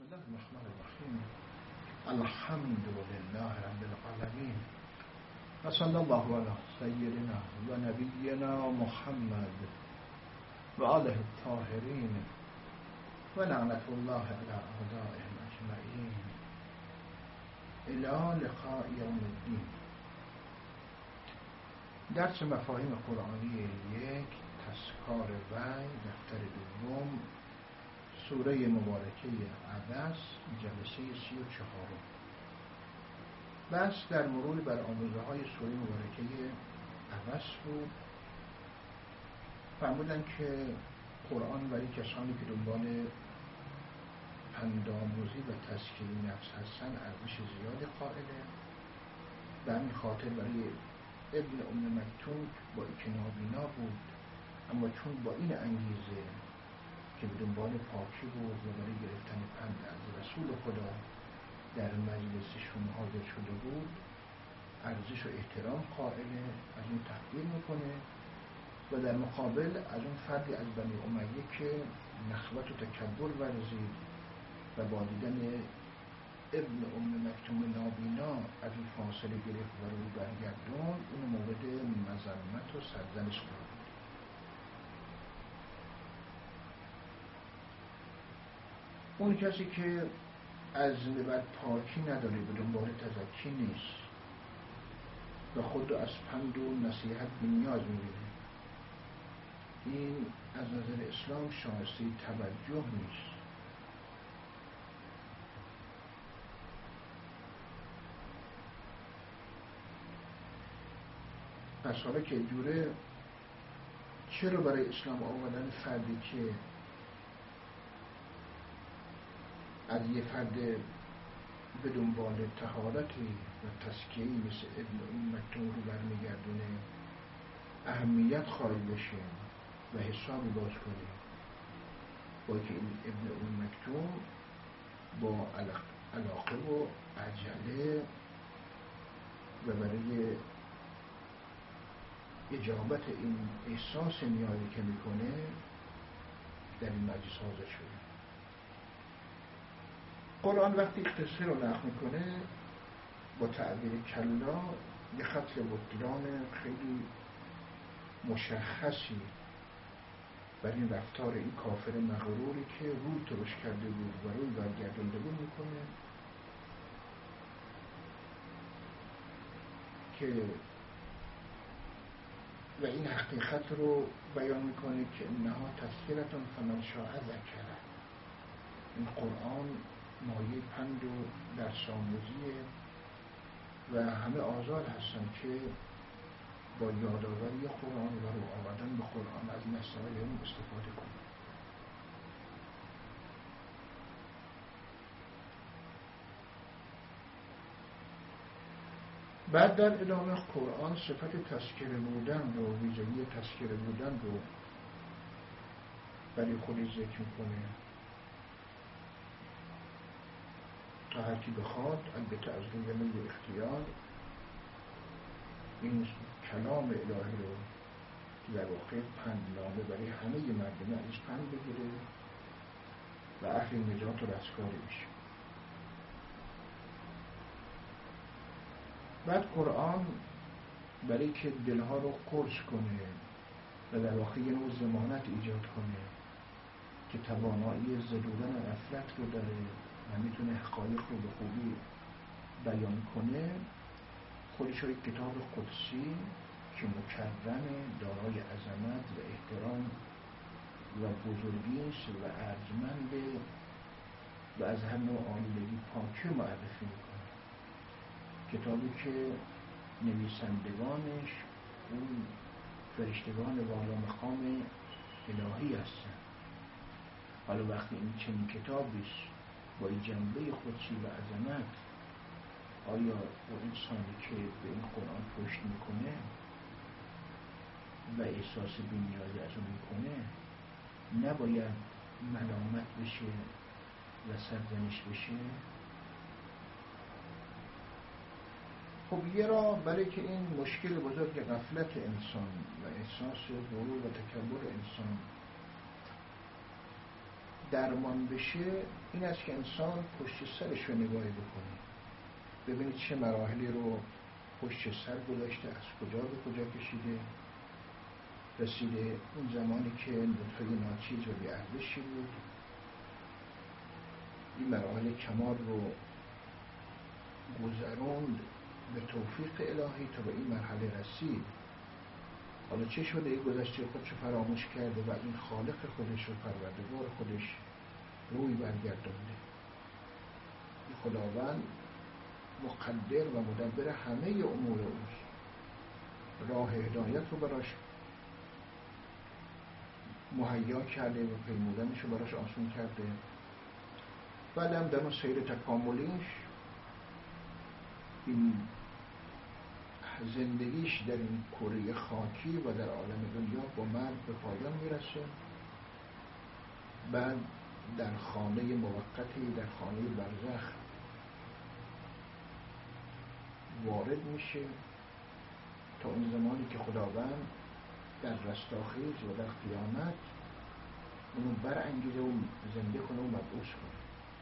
الله الرحمن الرحیم. الحمد لله رب العالمین و صلی الله علی سیدنا و نبینا محمد و آله الطاهرین و لعنت الله علی اعدائهم اجمعین الی لقاء یوم الدین. درس مفاهیم قرآنی یک، تذکار وحی، دفتر دوم، سوره مبارکه عبس، جلسه 34. بس در مرور بر آموزه های سوره مبارکه عبس بود. فرمودن که قرآن برای کسانی که دنبال پندآموزی و تزکیه نفس هستن ارزش زیادی قائله. به همین خاطر برای ابن ام مکتوم با اینکه نابینا بود، اما چون با این انگیزه که به دنبال پاکی بود و برای گرفتن پند از رسول خدا در مجلسشون حاضر شده بود، ارزش و احترام قائله، از اون تقدیر میکنه و در مقابل از اون فردی از بنی امیه که نخوت و تکبر ورزید و با دیدن ابن ام مکتوم نابینا از این فاصله گرفت و روی برگردون، اون مورد مذمت و سرزنش قرار داد. اون کسی که عزم بر پاکی نداره، به دنبال تزکی نیست و خود از پند و نصیحت بی‌نیاز می‌بینه، این از نظر اسلام شایسته توجه نیست. پس حالا که جوره، چرا برای اسلام آمدن فردی که از یه فرد به دنبال طهارتی و تزکیه‌ای مثل ابن ام مکتوم رو برمیگردونه اهمیت قائل بشه و حسابی باز کنه، با که این ابن ام مکتوم با علاقه و عجله و برای اجابت این احساس نیازی که میکنه در این مجلس حاضر شده. قرآن وقتی قصه رو نقل میکنه با تعبیر کلا یه خط بطلان خیلی مشخصی بر این رفتار این کافر مغروری که روی ترش کرده بود و روی برگردونده بود میکنه که و این حقیقت رو بیان میکنه که انها تذکرة فمن شاء ذکره. این قرآن مایه پند و درس آموزیه و همه آزاد هستن که با یادآوری قرآن و رو آوردن به قرآن از مسائل اون استفاده کنن. بعد در ادامه قرآن صفت تذکره بودن رو، ویژگی تذکره بودن رو برای خودش ذکر میکنه تا هر کی بخواد، البته از روی میل اختیار، این کلام الهی رو که در واقع پندنامه برای همه مردم ازش پند بگیره و اهل نجات و رستگاری بشه. بعد قرآن برای که دلها رو قرص کنه و در واقع یه نوع ضمانت ایجاد کنه که توانایی زدودن غفلت رو داره و میتونه حقایق رو به خوبی بیان کنه، خودش رو یک کتاب قدسی که مکرم، دارای عظمت و احترام و بزرگی است و ارجمند و از هر نوع آلودگی پاکی معرفی میکنه. کتابی که نویسندگانش اون فرشتگان والا مقام الهی هستن. حالا وقتی این چنین کتابیش با این جنبه خودشی و عظمت، آیا اون انسانی که به این قرآن پشت میکنه و احساس بی‌نیازی از اون میکنه نباید ملامت بشه و سرزنش بشه؟ خب یه راه برای که این مشکل بزرگ غفلت انسان و احساس غرور و تکبر انسان درمان بشه این است که انسان پشت سرش رو نگاهی بکنه، ببینید چه مراحلی رو پشت سر گذاشته، از کجا به کجا کشیده، رسیده اون زمانی که نطفه ناچیز و بی‌ارزشی بود، این مراحل کمال رو گذروند به توفیق الهی تا به این مرحله رسید. حالا چه شده؟ این گذشته خودشو فراموش کرده و این خالق خودش و پروردگار خودش روی برگردونده. این خداوند مقدر و مدبر همه امور اوست، راه هدایت رو براش مهیا کرده و پیمودنش رو براش آسان کرده. بعدم در اون سیر تکاملیش این زندگیش در این کره خاکی و در عالم دنیا با مرگ به پایان میرسه. بعد در خانه موقتی، در خانه برزخ وارد میشه تا اون زمانی که خداوند در رستاخیز و در قیامت اونو برانگیزه و زنده کنه و مبعوث کنه.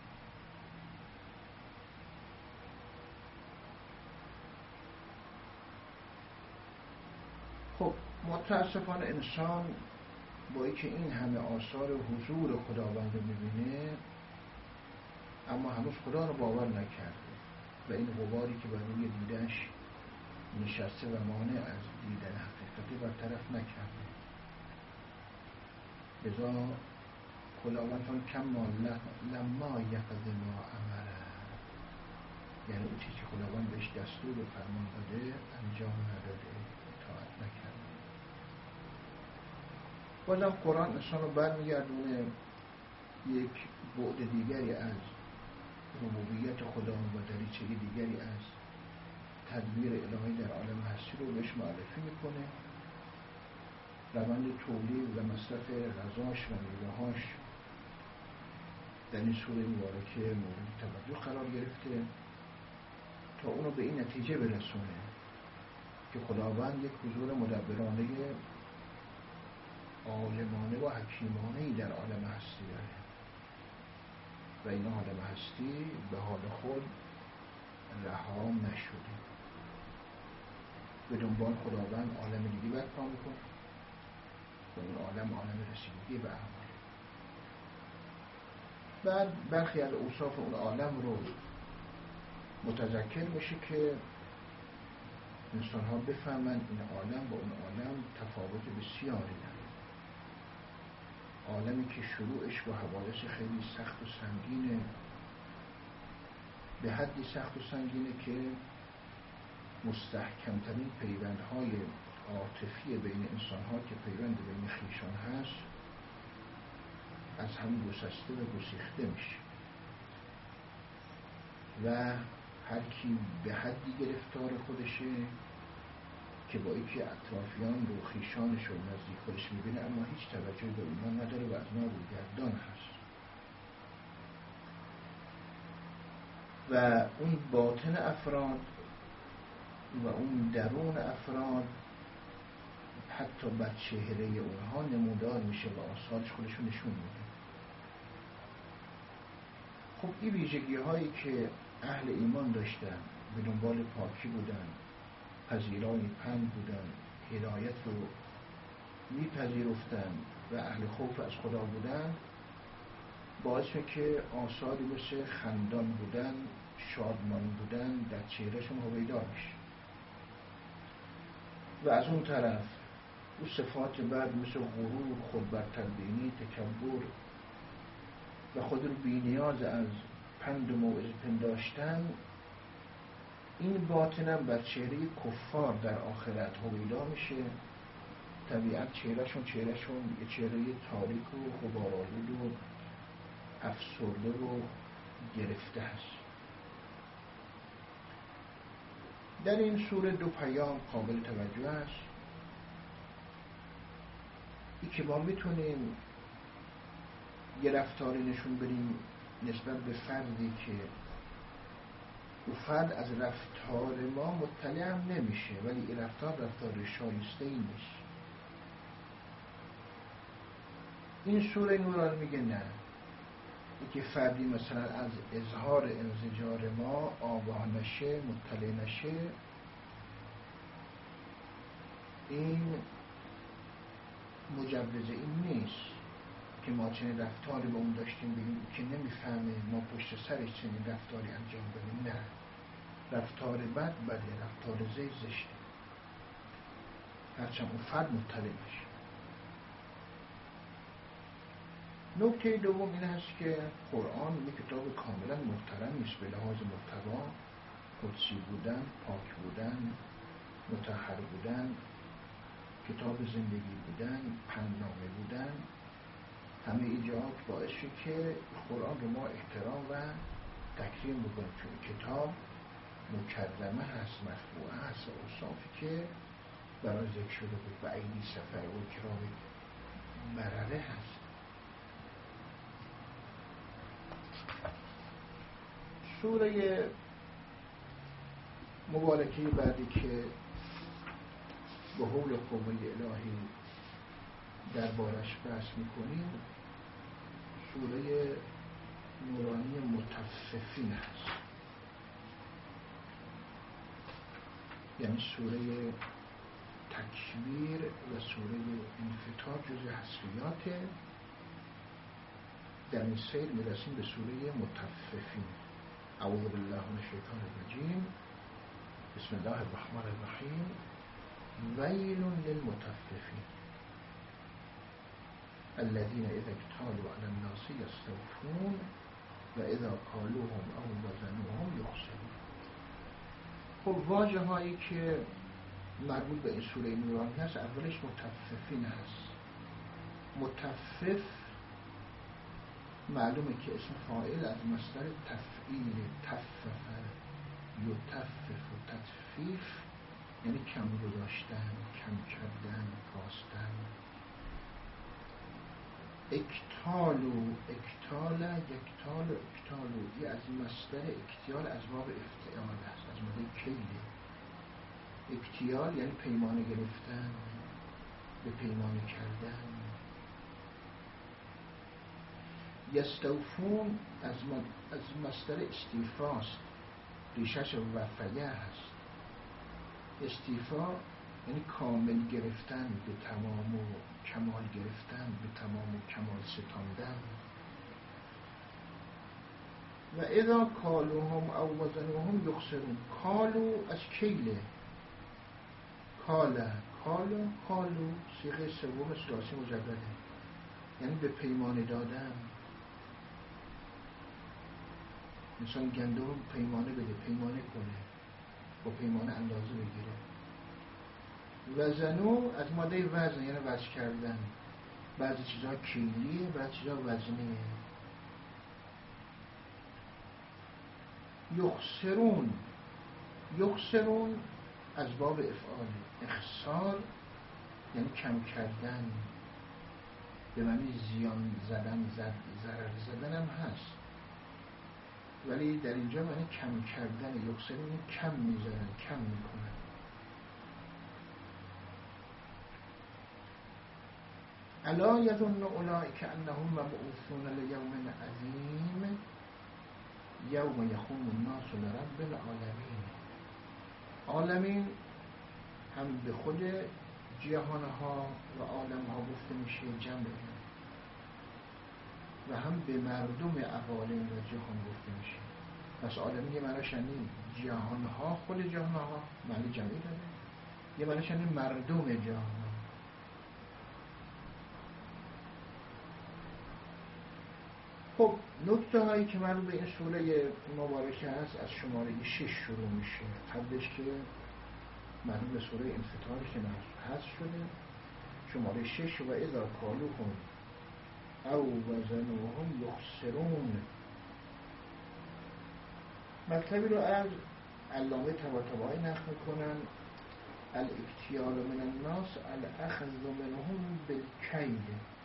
خب متاسفانه انسان با اینکه این همه آثار حضور خداوند رو میبینه اما هنوز خدا رو باور نکرده و این غباری که بر روی دیدنش نشسته و مانع از دیدن حقیقتی برطرف نکرده. لذا خداوند کما لما یقض ما امره، یعنی اون چیزی که خداوند بهش دستور و فرمان داده انجام نداده، اطاعت نکرده. بازم قرآن انسان رو برمیگردونه یک بعد دیگری از ربوبیت خدا و دریچه دیگری از تدبیر الهی در عالم هستی رو بهش معرفی میکنه. روند تولید و مصرف غذاش و میوه‌هاش در این سوره مبارکه مورد توجه قرار گرفته تا اونو به این نتیجه برسونه که خداوند یک حضور مدبرانه عالمانه و حکیمانه‌ای در عالم هستی داره و این عالم هستی به حال خود رها نشده، به دنبال خداوند عالم دیگه برپا میکنه و این عالم رسیدگی به اعمال. بعد برخی از اوصاف اون عالم رو متذکر میشه که انسان ها بفهمند این عالم با اون عالم تفاوت بسیاری داره. عالمی که شروعش با حوادث خیلی سخت و سنگینه، به حدی سخت و سنگینه که مستحکمترین پیوندهای عاطفی بین انسان‌ها که پیوند بین خویشان هست از هم گسسته و گسیخته میشه و هر کی به حدی گرفتار خودشه که با اینکه اطرافیان رو خویشانش رو نزدیک خودش میبینه اما هیچ توجهی به اونها نداره و از ما روگردان هست و اون باطن افراد و اون درون افراد حتی بر چهره اونها نمودار میشه و آثارش خودشون نشون میده. خب این ویژگی هایی که اهل ایمان داشتن، به دنبال پاکی بودن، پذیرای پند بودن، هدایت رو میپذیرفتن و اهل خوف از خدا بودن، باعث که آثاری مثل خندان بودن، شادمان بودن در چهرهشون هویدا میشه. و از اون طرف اون صفات بعد مثل غرور، خودبرتربینی، تکبر و خود رو بی‌نیاز از پند و موعظه پنداشتن، این باطنم بر چهره کفار در آخرت هویدا میشه. طبیعت چهرهشون یه چهره تاریک و غبارآلود و افسرده و گرفته است. در این سوره دو پیام قابل توجه است. این که ما میتونیم یه رفتاری نشون بدیم نسبت به فردی که او فرد از رفتار ما مطلع هم نمیشه، ولی این رفتار شایسته ای نیست. این سوره نوران میگه نه، که فردی مثلا از اظهار انزجار ما آگاه نشه، مطلع نشه، این مجوز این نیست که ما چنین رفتاری با اون داشتیم بگیم که نمیفهمه ما پشت سرش چنین رفتاری انجام بدیم. نه، رفتار بد بده، رفتار زشته، هرچند اون فرد مطلع نشه. نکته دوم این هست که قرآن یک کتاب کاملا محترمی است به لحاظ محتوا، قدسی بودن، پاک بودن، مطهر بودن، کتاب زندگی بودن، پندنامه بودن. همه ایجاد باعث شد که قرآن رو ما احترام و تکریم بکنیم، چون کتاب مکرمه هست، مرفوعه هست و اوصافی که برای ذکر شده بود و ایدی سفر و کرام برره هست. سوره مبارکه بعدی که به حول قوه الهی دربارش بحث میکنیم سوره نورانی مطففین هست، یعنی سوره تکویر و سوره انفطار جزء حذفیاته. در این سیر میرسیم به سوره مطففین. اعوذ بالله من الشیطان الرجیم. بسم الله الرحمن الرحیم. ویل للمطففین الذين اذا اكتالوا على الناس يستوفون واذا كالوهم او وزنوهم يخسرون. خب واژه هایی که مربوط به این سوره نورانی هست، اولش مطففین هست. مطفف معلومه که اسم فاعل از مصدر تفعیل، تففر، یطفف و تطفیف یعنی کم گذاشتن، کم کردن، کاستن. اکتالو، اکتال، یکتال و اکتالو، یه از مصدر اکتیال از باب افتعال هست، از مده کیله. اکتیال یعنی پیمانه گرفتن، به پیمانه کردن. یستوفون از مصدر استیفاست، ریشش وفیه هست. استیفا یعنی کامل گرفتن، به تمام و کمال گرفتن، به تمام و کمال ستاندن. و اذا کالوهم او وزنوهم یخسرون. کالو از کیله، کاله، کالو، کالو صیغه سوم ثلاثی مجدده، یعنی به پیمانه دادن. مثلا گندم پیمانه بده، پیمانه کنه، با پیمانه اندازه بگیره. وزنو از ماده وزن یعنی وزن کردن. بعضی چیزها کیلیه، بعضی چیزها وزنیه. یخسرون، یخسرون از باب افعال. اخسار یعنی کم کردن، به معنی زیان زدن، ضرر زدن هم هست، ولی در اینجا معنی کم کردن. یخسرون کم میزنن، کم میکنن. الا یظن اولئک انهم مبعوثون لیوم عظیم یوم یقوم الناس لرب العالمین. عالمین هم به خود جهانها و عالمها گفته میشه، جمعه، و هم به مردم عوالم و جهان گفته میشه. پس عالمین یه معنیش یعنی جهانها، خود جهانها معنی جمعی داره، یه معنیش یعنی مردم جهانها. خب نکته هایی که مربوط به این سوره مبارکه هست از شماره 6 شروع میشه. قبلش که مربوط به سوره انفطار که هست شده، شماره 6 و اذا کالوهم او وزنوهم یخسرون. مطلبی رو از علامه طباطبایی نقل میکنن: الاکتیال من الناس الاخذ منهم بالکیل.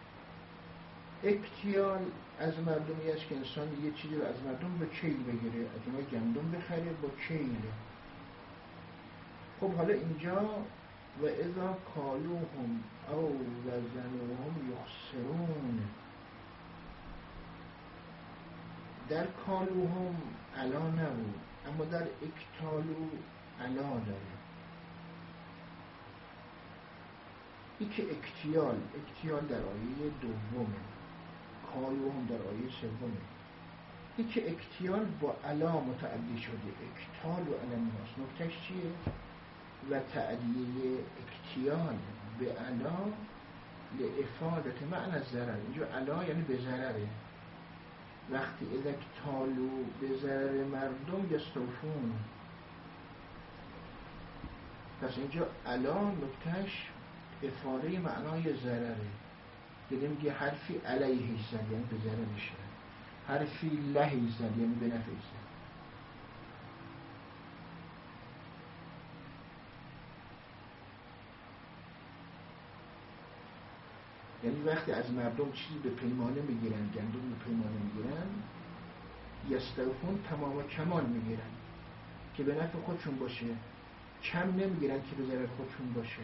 اکتیال از مردمی است که انسان یه چیزی رو از مردم به کیل بگیره، از اونها گندم بخره با کیل. خب حالا اینجا و اذا کالوهم او وزنوهم یخسرون، در کالوهم علا نبود، اما در اکتالو علا داره. ای که اکتیال در آیه دومه، کالوهم در آیه سومه. ای که اکتیال با علا متعدی شده، اکتال و علا الناس. نکتهش چیه؟ و تعدیه اکتیال به علا لافادت معنی ضرر. اینجا علا یعنی به ضرره. وقتی اذا اکتالو به ضرر مردم یستوفون، پس اینجا علا نکتهش افاده معنای ضرره. دیدیم که حرفی علیه زد یعنی به ضررش، حرفی لهی زد یعنی به نفعش زد. یعنی وقتی از مردم چیزی به پیمانه میگیرن، گندم به پیمانه میگیرن، یستوفون تمام و کمال میگیرن که به نفع خودشون باشه، کم نمیگیرن که به ضرر خودشون باشه.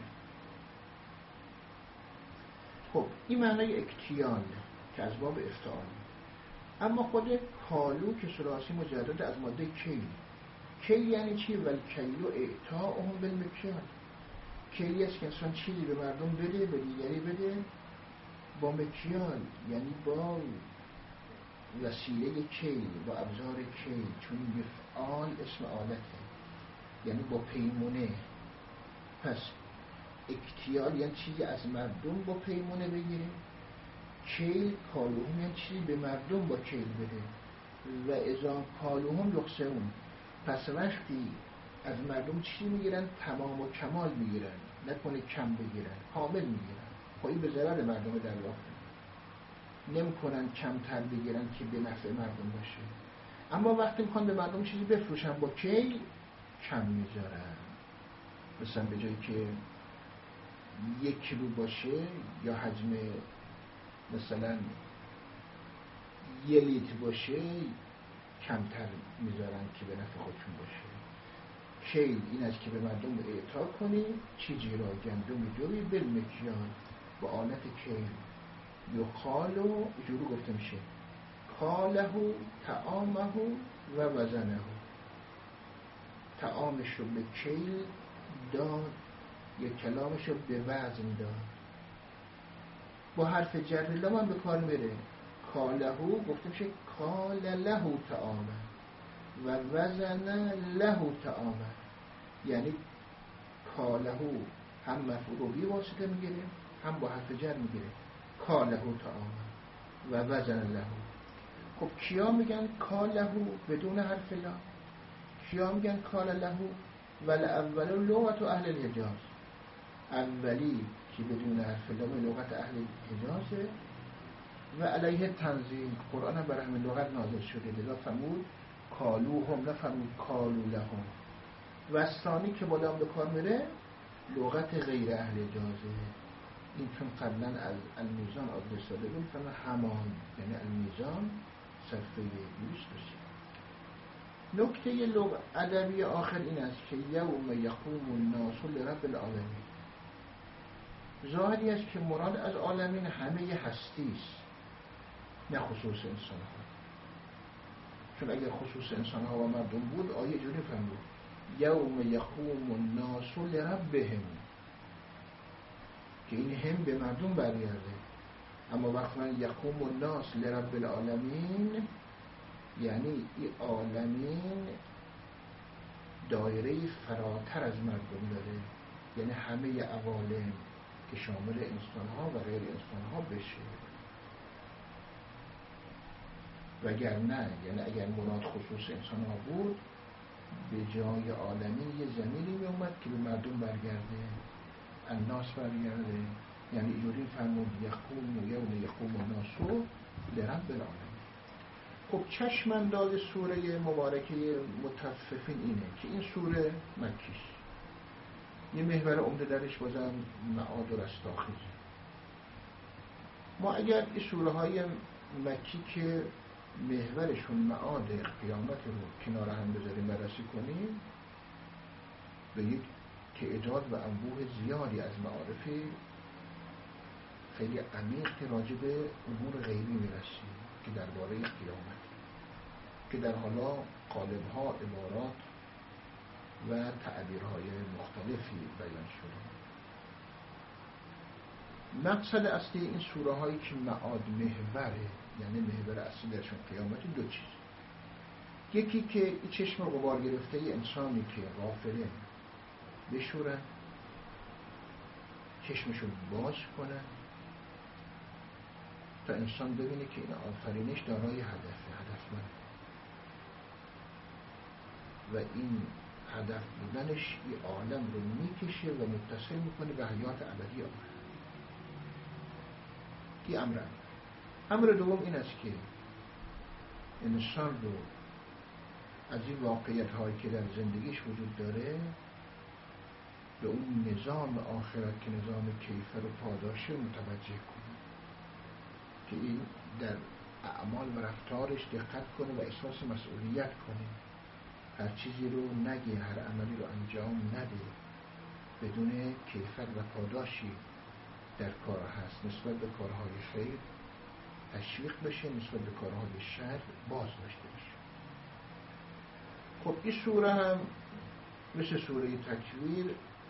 خب این معنای اکتیال که از باب افتعال. اما خود کالو که ثلاثی مجدد از ماده کیل یعنی چی؟ والکیل اعطاءهم بالمکیال. کیلی است که انسان چیزی به مردم بده، به دیگری بده با مکیال، یعنی با وسیله کیل، با ابزار کیل، چون مفعال اسم آلته، یعنی با پیمونه. پس اکتیال یعنی چیزی از مردم با پیمونه بگیره، کیل کالوهم یعنی چیزی به مردم با کیل بده. و اذا کالوهم یخسرون، پس وقتی از مردم چیزی میگیرن تمام و کمال میگیرن، نکنه کم بگیرن، کامل میگیرن. خب این به ضرر مردم دریافت نمیکنن کمتر بگیرن که به نفع مردم باشه. اما وقتی میخوان به مردم چیزی بفروشن با کیل کم میذارن. مثلا به جایی که 1 کیلو باشه یا حجم مثلا 1 لیتر باشه کمتر میذارن که به نفع خودشون باشه. کیل این است که به مردم اعطا کنی چیزی را، گندم جوی بالمکیال، با آلت کیل. یقالو جورو گفته میشه کالهو طعامهو و وزنهو. طعامش رو به کیل داد یا کلامش رو به وزن داد. با حرف جر لام هم به کار میره. کالهو گفته میشه کال لهو طعامه و وزن لهو طعامه. یعنی کالهو هم مفعول بی واسطه میگیره، هم با حرف جر میگیره. کالهو طعامه و وزن لهو. خب کیا میگن کالهو بدون حرف لا؟ کیا میگن کال لهو؟ والاول لغت اهل الحجاز. اولی که بدون حرف لا لغت اهل الحجازه و علیه تنزیل. قرآن هم برای همین لغت نازل شده. لذا فرمود کالوهم، نفرمود کالو لهم. و ثانی که بالا به کار میره لغت غیر اهل حجازه. این چون قبلا از المیزان آدرس داده بود، فرمود همان یعنی المیزان صفحه 230. نکته ادبی آخر این است که یوم یقوم الناس لرب العالمین. ظاهری است که مراد از عالمین همه هستی است، نه خصوص انسان ها. چون اگر خصوص انسان ها و مردم بود آیه جوری فرمود یوم یقوم الناس لربهم، که این هم به مردم برگرده. اما وقتی یقوم الناس لرب العالمین یعنی این عالمین دایره فراتر از مردم داره، یعنی همه عوالم که شامل انسان ها و غیر انسان ها بشه. وگرنه یعنی اگر مراد خصوص انسان ها بود به جای عالمین یه ضمیری می اومد که به مردم برگرده، الناس برگرده. یعنی اینجوری فرمود یقوم یوم یقوم الناس لرب العالمین. خب چشم انداز سوره مبارکه مطففین اینه که این سوره مکیش، یه محور عمده درش بازم معاد و رستاخیز. ما اگر این سوره های مکی که محورشون معاد قیامت رو کنار هم بذاریم بررسی کنیم، به یک تعداد و انبوه زیادی از معارف خیلی عمیق که راجع به امور غیبی میرسیم که درباره قیامت. که در حالا قالب‌ها، عبارات و تعبیرهای مختلفی بیان شده. مقصد اصلی این سوره هایی که معاد محوره، یعنی محور اصلی درشون قیامت، دو چیز. یکی که این چشم غبار گرفته انسانی که غافله بشورن، چشمشو باز کنن تا انسان ببینه که این آفرینش دارای هدفمند و این هدف بودنش این عالم رو میکشه و متصل میکنه به حیات ابدی آخر. این امر دوم این است که انسان رو از این واقعیت هایی که در زندگیش وجود داره به اون نظام آخرت که نظام کیفر و پاداشه متوجه کنه، که این در اعمال و رفتارش دقت کنه و احساس مسئولیت کنه، هر چیزی رو نگه، هر عملی رو انجام نده بدون کیفر و پاداشی در کار هست. نسبت به کارهای خیر تشویق بشه، نسبت به کارهای شر باز داشته بشه. خب این سوره هم مثل سوره تکویر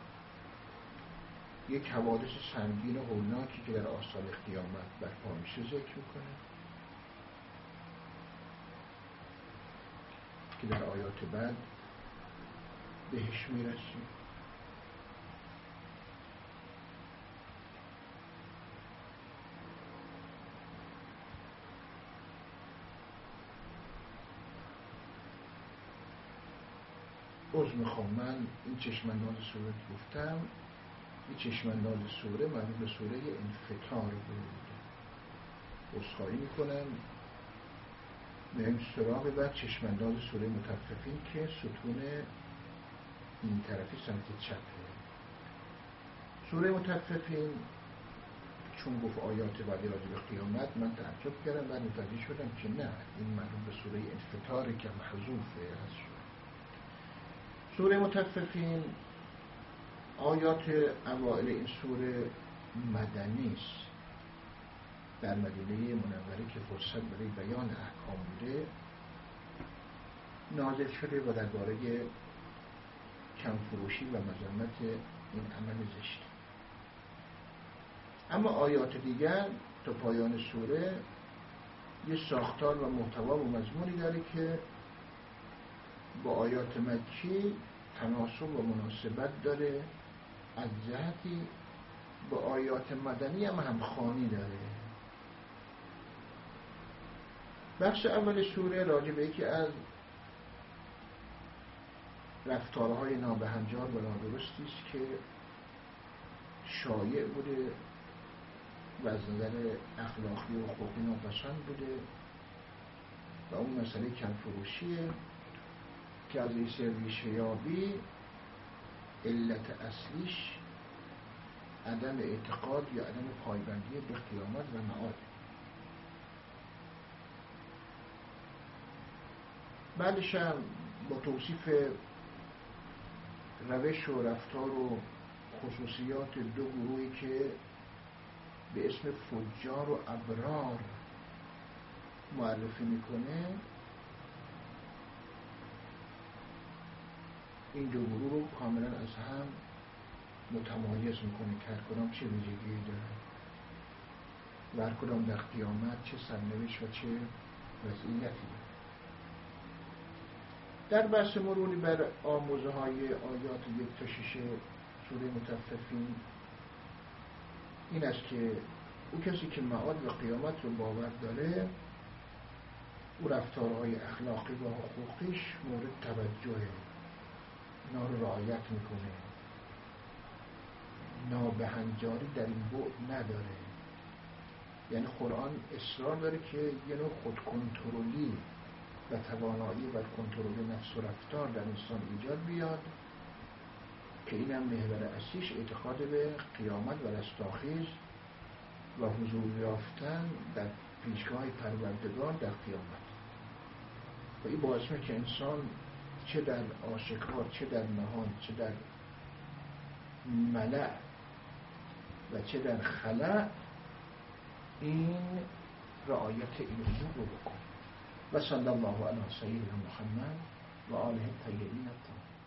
یک حوادث سنگین و هولناکی که در آثار قیامت برپا میشه ذکر میکنه که در آیات بعد بهش میرسیم. عذر میخوام، من این چشمانداز سوره گفتم، این چشمانداز سوره مربوط به سوره انفطار بود. عذرخواهی میکنم. میریم سراغ بعد چشمانداز سوره مطففین که ستون این طرفی سمت چپه. سوره مطففین چون گفت آیات بعدی راجع به قیامت، من تعجب کردم، بعد متوجه شدم که نه، این مربوط به سوره انفطار که محذوفه هست. سوره مطففین آیات اوائل این سوره مدنی است، در مدینه منوره که فرصت برای بیان احکام بوده نازل شده و درباره کمفروشی و مذمت این عمل زشت. اما آیات دیگر تا پایان سوره یه ساختار و محتوا و مضمونی داره که با آیات مکی تناسب و مناسبت داره، از جهتی با آیات مدنی هم همخوانی داره. بخش اول سوره راجع به یکی از رفتارهای نابهنجار و نادرستی است که شایع بوده و از نظر اخلاقی و حقوقی ناپسند بوده و اون مسئله کمفروشیه که از ریشه یابی علت اصلیش عدم اعتقاد یا عدم پایبندی به قیامت و معاد. بعدش هم با توصیف روش و رفتار و خصوصیات دو گروهی که به اسم فجار و ابرار معرفی میکنه، این دو گروه رو کاملا از هم متمایز میکنه که هر کدام چه ویژگی داره و هر کدام در قیامت چه سرنوشت و چه وضعیتی داره. در بحث مروری بر آموزه های آیات 1 تا 6 سوره مطففین این است که او کسی که معاد و قیامت رو باور داره، او رفتارهای اخلاقی و حقوقیش مورد توجهه، اینا رو رعایت میکنه، نابهنجاری در این بعد نداره. یعنی قرآن اصرار داره که یه نوع خودکنترلی و توانایی بر کنترل نفس و رفتار در انسان ایجاد بیاد که اینم محور اصلیش اعتقاد به قیامت و رستاخیز و حضور یافتن در پیشگاه پروردگار در قیامت. و این باعث میشه که انسان چه در آشکار، چه در نهان، چه در ملأ و چه در خلأ این رعایت این امور رو بکنه. و صلی الله علی سیدنا محمد و آله الطیبین الطاهرین.